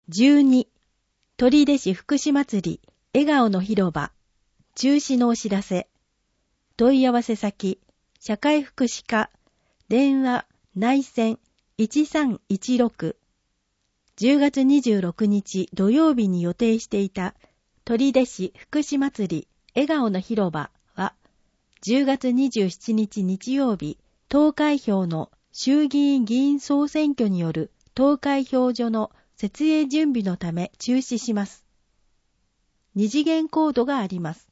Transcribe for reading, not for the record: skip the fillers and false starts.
12、取手市福祉祭り、笑顔の広場、中止のお知らせ。問い合わせ先、社会福祉課、電話、内線、1316。10月26日土曜日に予定していた、取手市福祉祭り、笑顔の広場は、10月27日日曜日、投開票の衆議院議員総選挙による投開票所の設営準備のため中止します。二次元コードがあります。